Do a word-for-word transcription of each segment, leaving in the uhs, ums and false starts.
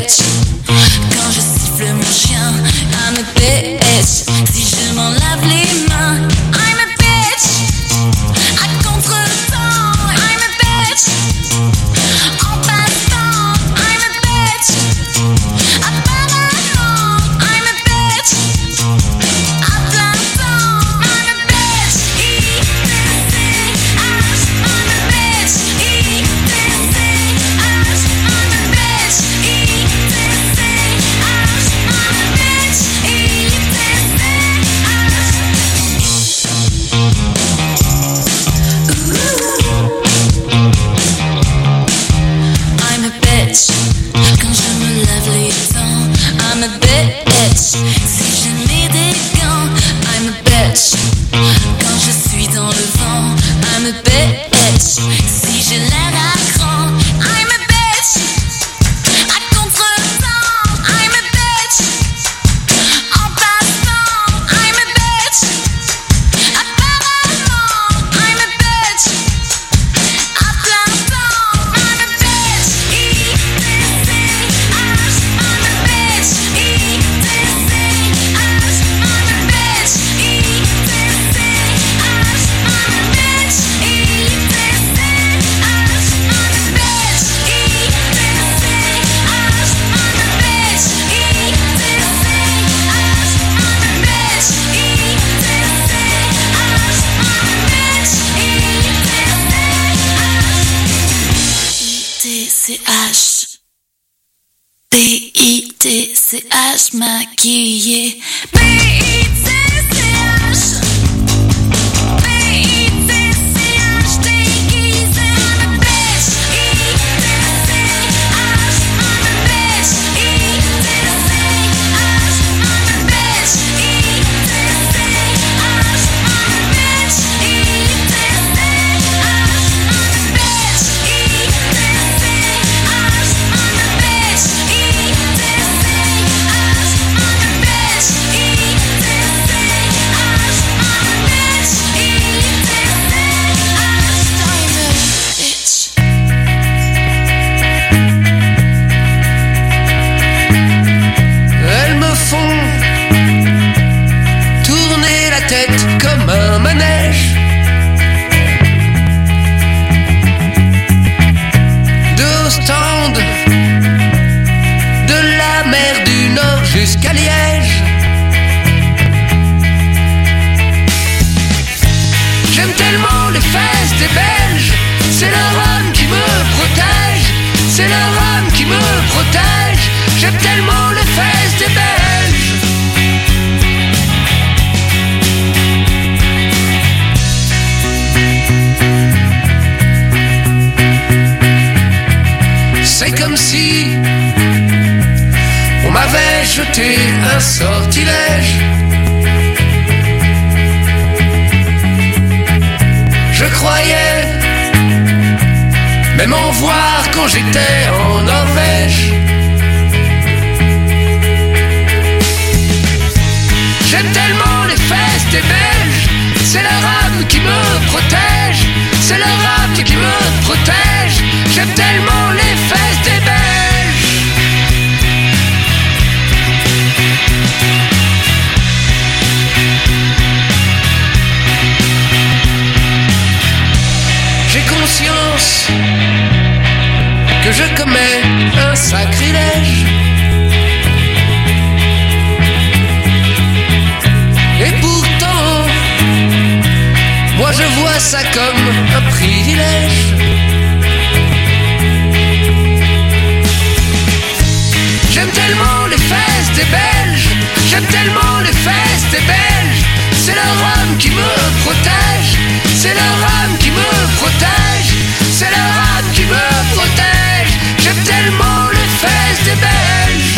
bitch. Quand je siffle mon chien, I'm a bitch. Si je m'en lave les mains, I'm a bitch. À contre-temps, I'm a bitch. En passant, I'm a bitch. Apparemment, I'm a bitch. À plein temps, I'm a bitch. I T C H, I'm a bitch. I T C H, I'm a bitch. I T C H, I'm a bitch. I T C I'm a bitch. Quand je me lave les dents, I'm a bitch. Si je mets des gants, I'm a bitch. Quand je suis dans le vent, I'm a bitch. Si j'ai l'air à cran, I'm a bitch. À contre-temps, I'm a bitch. En passant, I'm a bitch. Apparemment, I'm a bitch. À plein temps, I'm a bitch. I T C H, I'm a bitch. I T C H, I'm a bitch. I T C H, I'm a bitch. I T C H, I'm a bitch. I T C H, I'm a bitch. I T C H, I'm a bitch. I T C H, B I T C H, maquillé. B I T C H, B I T C H, déguisé. I'm a bitch. I T C H, I'm a bitch. I T C H, I'm a bitch. I T C H, I'm a bitch. I T C H, I'm a bitch. I T C H, I'm a bitch. I T C H, I'm a bitch. I T C H, I'm a bitch. Elles me font tourner la tête comme un manège. De Ostende, de la mer du Nord jusqu'à Liège. J'aime tellement les fesses des Belges. C'est leur âme qui me protège. C'est leur âme qui me protège. J'aime tellement les fesses des Belges. C'est comme si on m'avait jeté un sortilège. Je croyais même en voir quand j'étais en Norvège. J'aime tellement les fesses des Belges. C'est leur âme qui me protège. C'est leur âme qui me protège. J'aime tellement les fesses des Belges. J'ai conscience que je commets un sacrilège. Et pourtant, moi je vois ça comme un privilège. J'aime tellement les fesses des Belges. J'aime tellement les fesses des Belges. C'est leur âme qui me protège. C'est leur âme qui me protège. C'est leur âme qui me protège. J'aime tellement les fesses des Belges.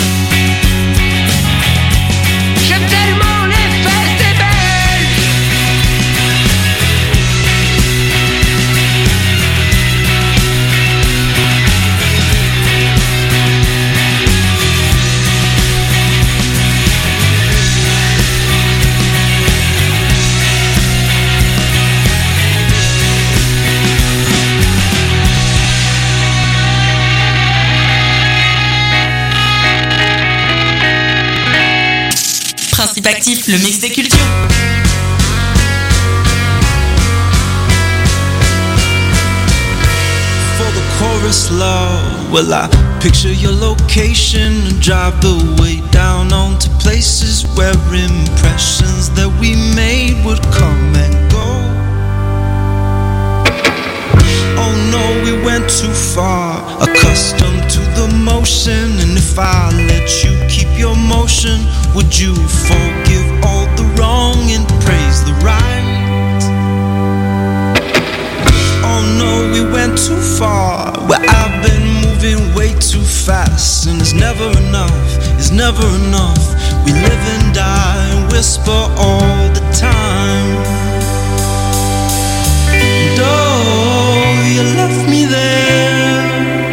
J'aime tellement les fesses des Belges. Principe Actif, le mix des cultures. For the chorus love, well I picture your location and drive the way down onto places where impressions that we made would come and go. Oh no, we went too far, accustomed to the motion. And if I let you keep your motion, would you forgive all the wrong and praise the right? Oh no, we went too far, where I've been moving way too fast. And it's never enough, it's never enough. We live and die and whisper all the time. And oh, you left me there,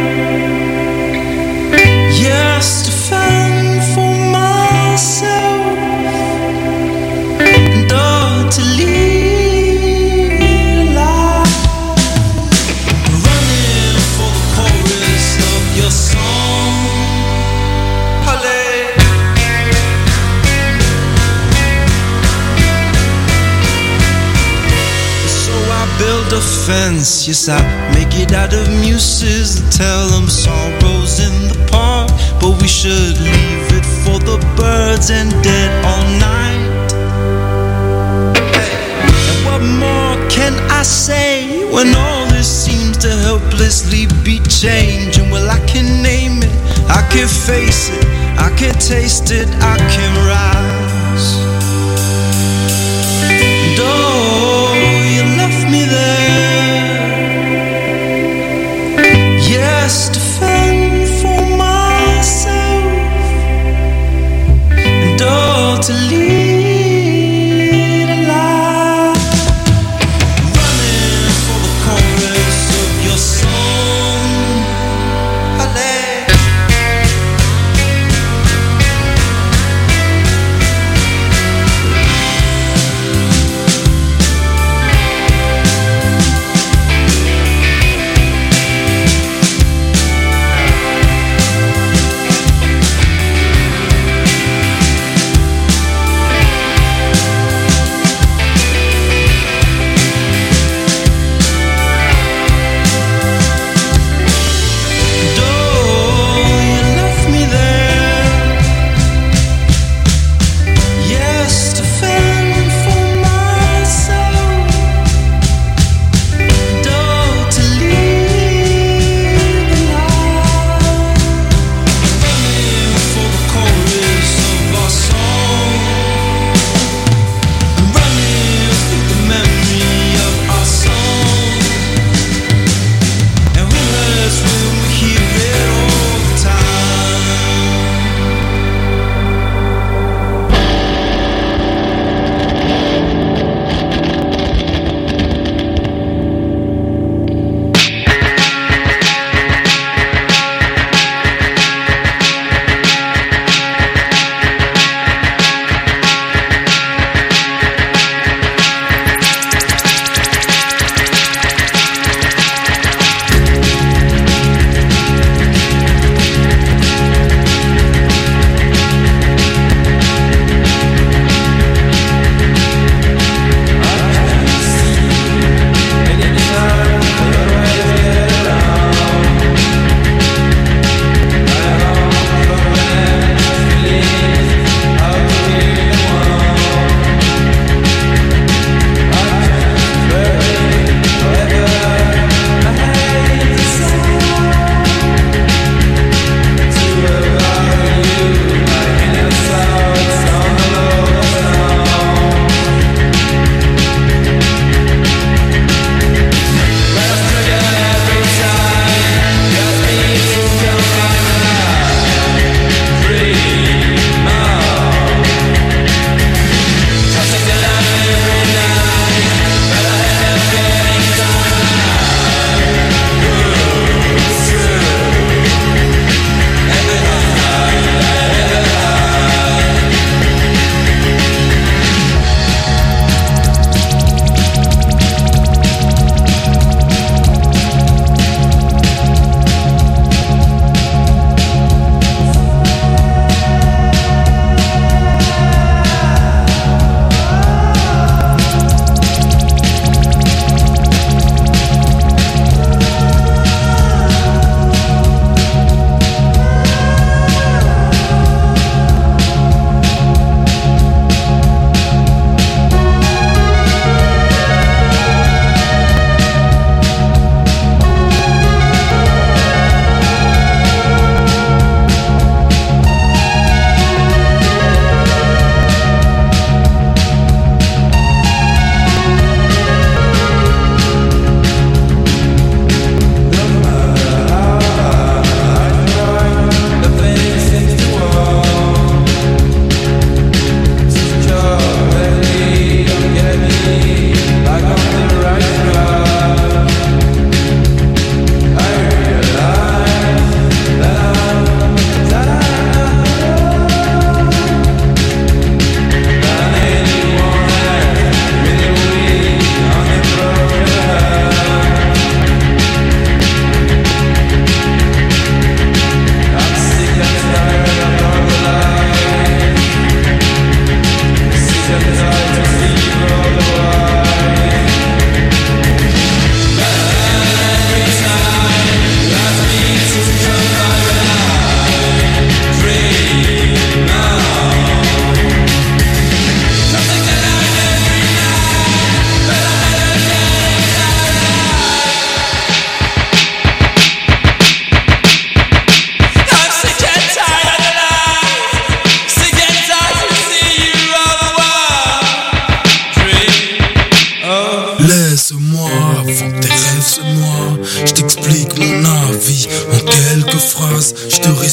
yes, to fend for myself. And oh, to lead a life, running for the chorus of your song. Halle. So I build a fence, yes, I make it out of muses and tell them sorrows in the park. But we should leave it for the birds and dead all night. Hey. And what more can I say when all this seems to helplessly be changing? Well, I can name it, I can face it, I can taste it, I can rise. And oh, you left me there, yes, to fend for myself. And oh, to lead a life, running for the chorus of your song. Halle.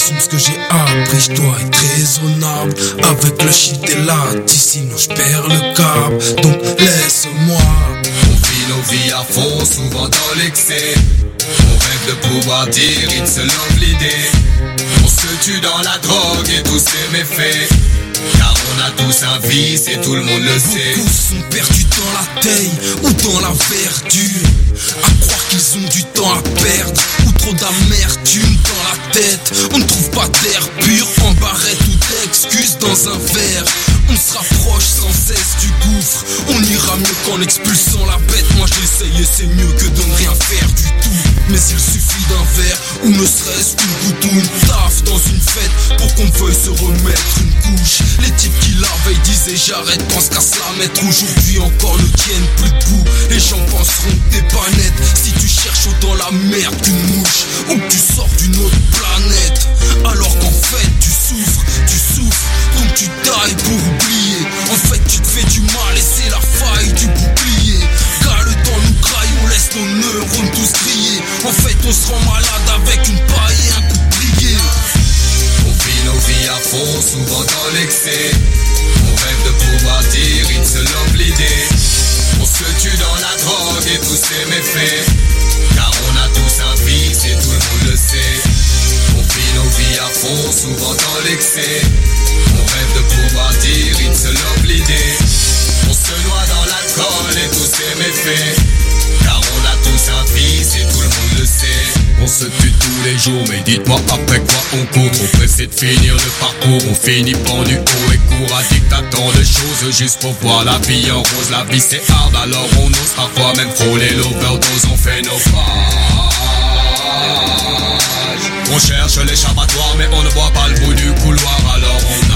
J'assume ce que j'ai appris, je dois être raisonnable. Avec le shit et la sinon je perds le cap. Donc laisse-moi. On vit nos vies à fond, souvent dans l'excès. On rêve de pouvoir dire it's a lovely day. On se tue dans la drogue et tous ses méfaits. Car on a tous un vice et tout le monde le sait. Beaucoup sont perdus dans la taille ou dans la verdure, à croire qu'ils ont du temps à perdre ou trop d'amertume dans la tête. On ne trouve pas d'air pur en barrette ou d'excuses dans un verre. On se rapproche sans cesse du gouffre. On ira mieux qu'en expulsant la bête. Moi je l'essaye et c'est mieux que de ne rien faire du tout. Mais il suffit d'un verre ou ne serait-ce qu'une goutte ou une taf dans une fête pour qu'on veuille se remettre une couche. Les types qui la veille disaient j'arrête, pensent qu'à se la mettre. Aujourd'hui encore ne tiennent plus debout. Les gens penseront que t'es pas net si tu cherches autant la merde qu'une mouche, ou que tu sors d'une autre planète. Alors qu'en fait tu souffres, tu souffres, donc tu tailles pour oublier. En fait tu te fais du mal et c'est la faille du bouclier. Car le temps nous graille, on laisse nos neurones tous griller. En fait on se rend malade avec une paille et un coup de plié. On vit nos vies à fond, souvent dans l'excès. On rêve de pouvoir dire it's a lovely day. On se tue dans la drogue et tous ses méfaits. Car on a tous un vice et tout le monde le sait. On vit nos vies à fond, souvent dans l'excès. On rêve de pouvoir dire it's a lovely day. On se noie dans l'alcool et tous ses méfaits. Car on a tous un vice et tout le monde le sait. On se tue tous les jours, mais dites-moi après quoi on court. Trop pressé de finir le parcours, on finit pendu haut et court. Addict à tant de choses, juste pour voir la vie en rose. La vie c'est hard, alors on ose parfois même frôler l'overdose. On fait nos pages. On cherche l'échappatoire, mais on ne voit pas le bout du couloir. Alors on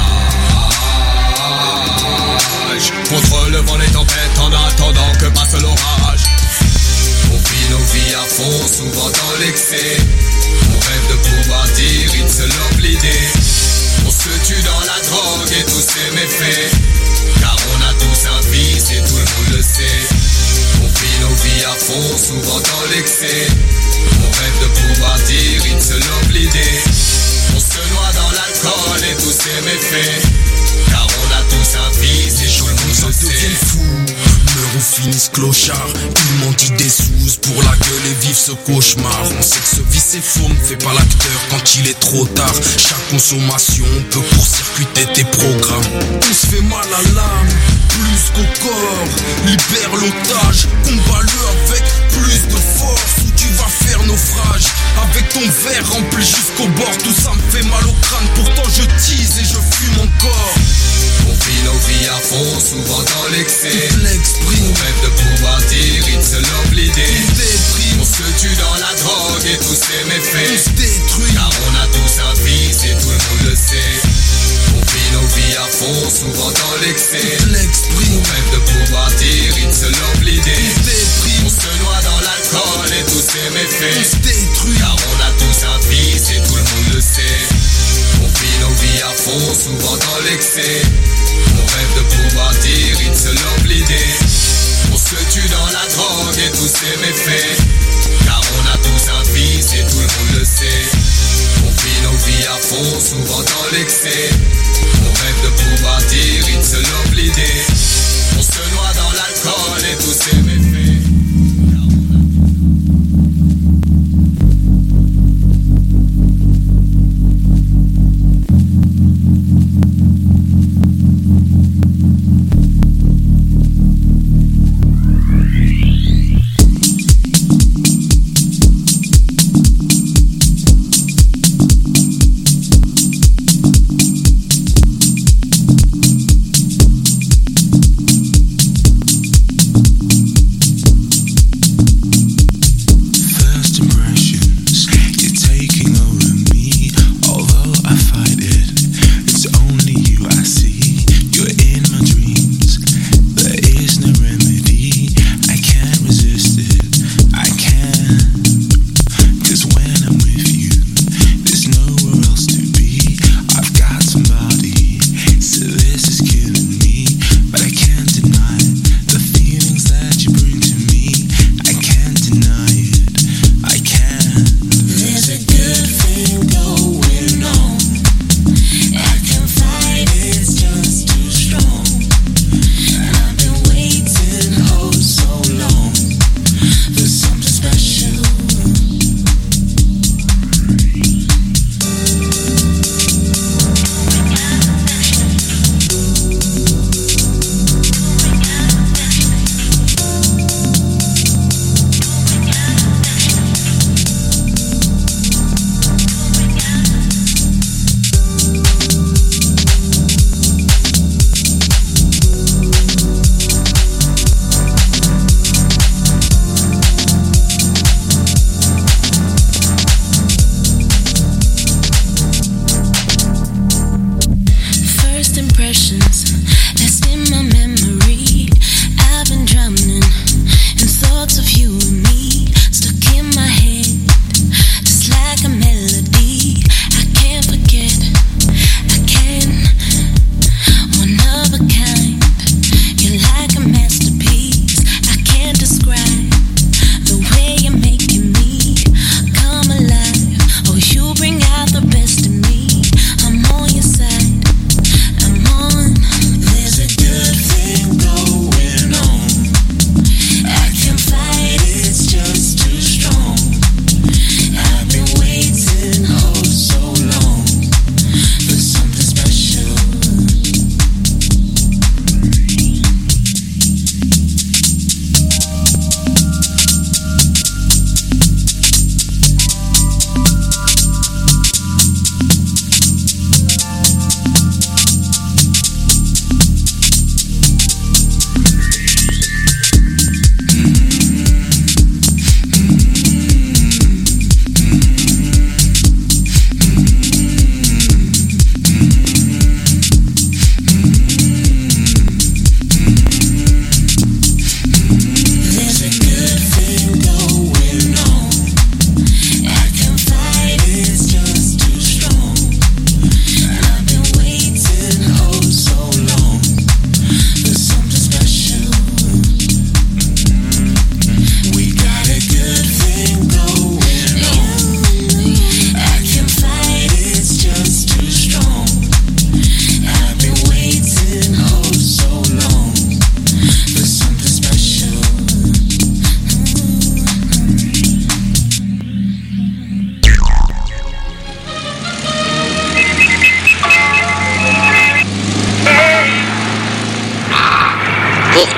nage contre le vent des tempêtes en attendant que passe l'orage. On vit nos vies à fond, souvent dans l'excès. On rêve de pouvoir dire it's a lovely day. On se tue dans la drogue et tous ses méfaits. Car on a tous un vice et tout le monde le sait. On vit nos vies à fond, souvent dans l'excès. On rêve de pouvoir dire it's a lovely day. On se noie dans l'alcool et tous ses méfaits. Car on a tous un vice et tout le monde le sait. Meurt ou finissent clochard, ils mendient des sous pour la gueule et vivent ce cauchemar. On sait que ce vice est faux, ne fais pas l'acteur quand il est trop tard. Chaque consommation peut court-circuiter tes programmes. On se fait mal à l'âme, plus qu'au corps. Libère l'otage, combat-le avec plus de force. Ou tu vas faire naufrage, avec ton verre rempli jusqu'au bord. Tout ça me fait mal au crâne, pourtant je tease et je fume encore. On vit nos vies à fond, souvent dans l'excès. On rêve de pouvoir dire it's a lovely day. On se tue dans la drogue et tous ses méfaits. On se détruit. Car on a tous un vice et tout le monde le sait. On vit nos vies à fond, souvent dans l'excès. On rêve de pouvoir dire it's a lovely day. On se noie dans l'alcool et tous ses méfaits. On se détruit. Car on a tous un vice et tout le monde le sait. On vit nos vies à fond, souvent dans l'excès. On rêve de pouvoir dire it's a lovely day. On se tue dans la drogue et tous ses méfaits. Car on a tous un vice et tout le monde le sait. On vit nos vies à fond, souvent dans l'excès. On rêve de pouvoir dire it's a lovely day. On se noie dans l'alcool et tous ses méfaits.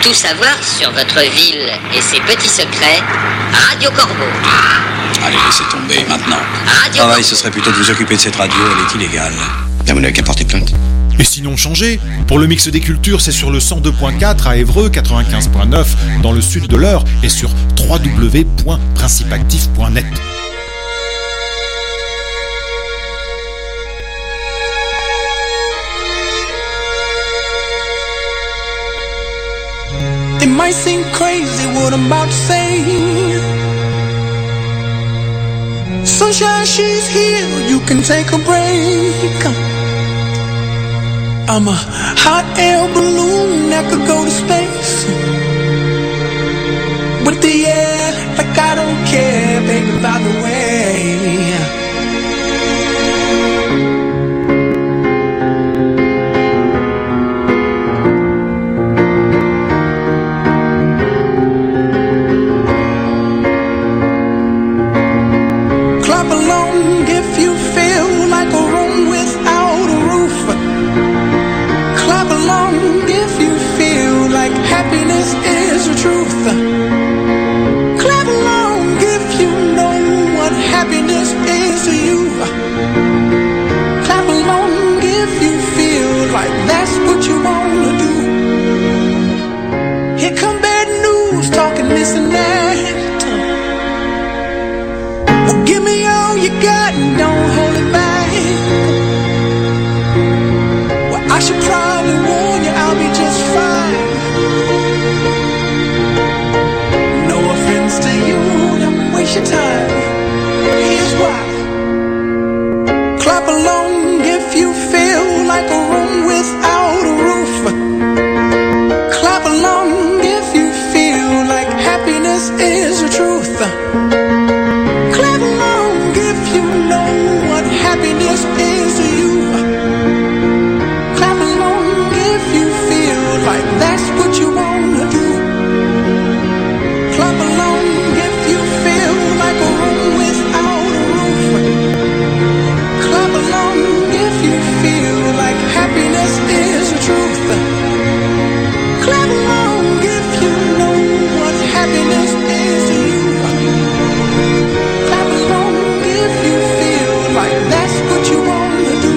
Tout savoir sur votre ville et ses petits secrets, Radio Corbeau. Allez, laissez tomber maintenant. Radio Travail, Corbeau. ce serait plutôt de vous occuper de cette radio, elle est illégale. Là, vous n'avez qu'à porter plainte. Et sinon changez. Pour le mix des cultures, c'est sur le cent deux point quatre à Évreux, quatre-vingt-quinze point neuf dans le sud de l'Eure et sur w w w point principactif point net. It might seem crazy what I'm about to say. Sunshine, she's here, you can take a break. I'm a hot air balloon that could go to space. With the air, like I don't care, baby, by the way. Clap along if you feel like a room without a roof. Clap along if you feel like happiness is the truth. Clap along if you know what happiness is to you. Clap along if you feel like that's what you wanna do. Here come bad news, talking this and that. Well, give me all you got and don't hold it back. Well, I should probably warn you, I'll be just fine. No offense to you, don't waste your time. Here's why. Clap along if you feel like a room without a roof. Clap along if you feel like happiness is the truth. Clap along if you know what happiness is to you. Clap along if you feel like that's what you wanna do. Clap along if you feel like a room without a roof. Clap along if you feel like happiness is the truth. Clap along if you know what happiness is to you. Clap along if you feel like that's what you wanna do.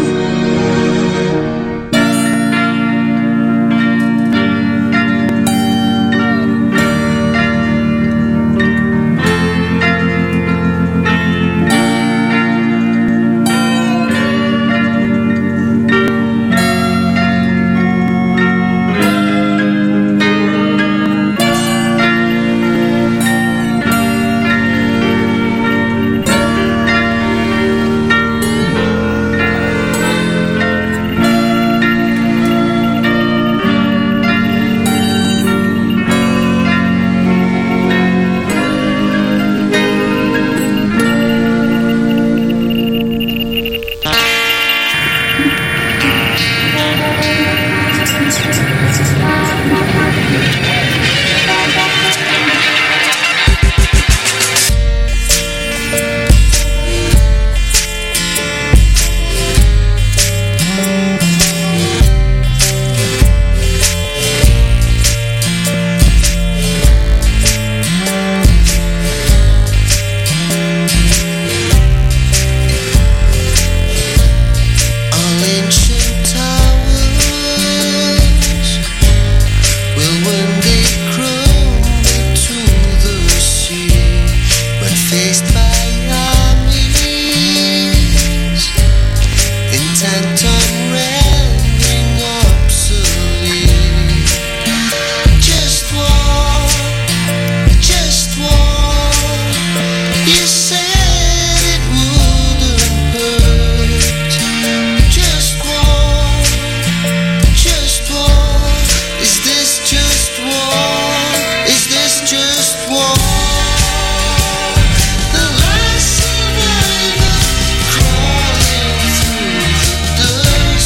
The last survivor crawling through the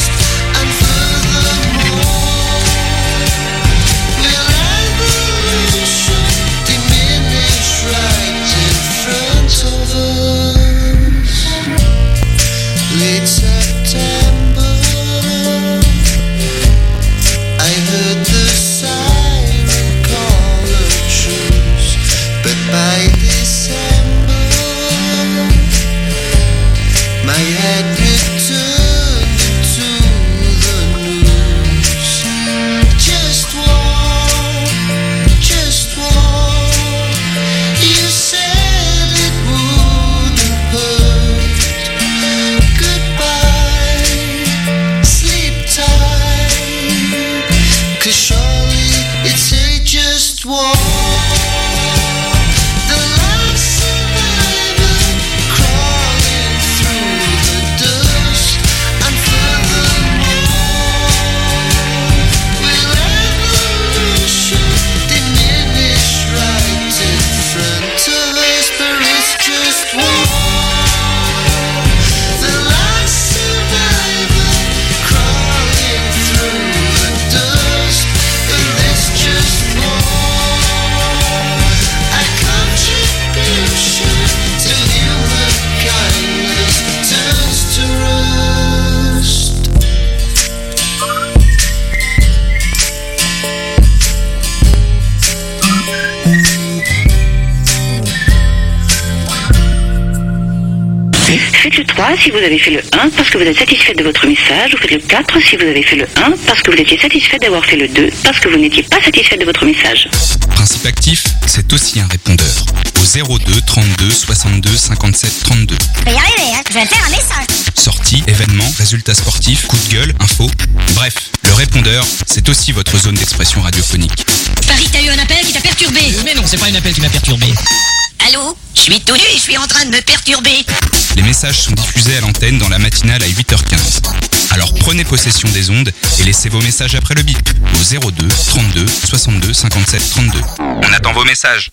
faites le trois si vous avez fait le un parce que vous êtes satisfait de votre message. Vous faites le quatre si vous avez fait le un parce que vous étiez satisfait d'avoir fait le deux parce que vous n'étiez pas satisfait de votre message. Principe actif, c'est aussi un répondeur. Au zéro deux trente-deux soixante-deux cinquante-sept trente-deux. Je vais y arriver, hein. Je vais faire un message. Sorties, événements, résultats sportifs, coups de gueule, infos. Bref, le répondeur, c'est aussi votre zone d'expression radiophonique. Paris, t'as eu un appel qui t'a perturbé. Mais non, c'est pas un appel qui m'a perturbé. Allô? Je suis tout nu et je suis en train de me perturber. Les messages sont diffusés à l'antenne dans la matinale à huit heures quinze. Alors prenez possession des ondes et laissez vos messages après le bip au zéro deux trente-deux soixante-deux cinquante-sept trente-deux. On attend vos messages.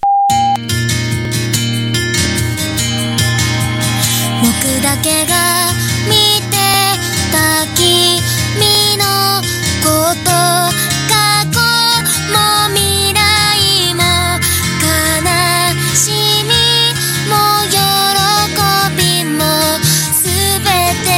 僕だけが見てた君のこと過去も未来も悲しみも喜びもすべて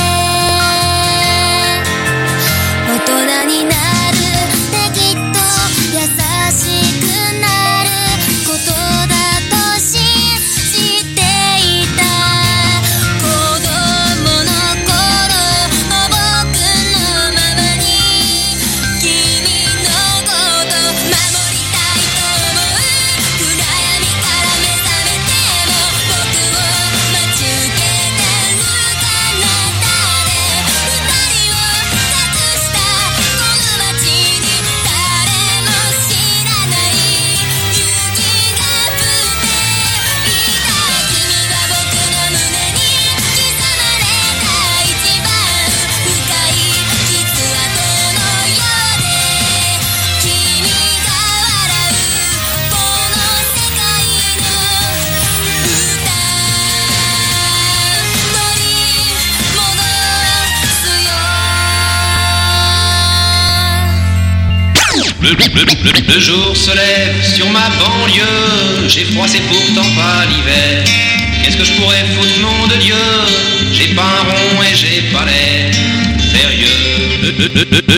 大人になるってきっと優しくなることだと信じていた子供の頃の僕のままに君のこと守りたいと思う暗闇から目覚めても僕を待ち受けてる彼方で二人を隠したこの街に誰も知らない雪が降っていた君は僕の胸に刻まれた一番深い傷跡のようで君が笑うこの世界の歌乗り戻すよ Le, le, le, le jour se lève sur ma banlieue. J'ai froid, c'est pourtant pas l'hiver. Qu'est-ce que je pourrais foutre, nom de Dieu? J'ai pas un rond et j'ai pas l'air sérieux. Le, le, le, le,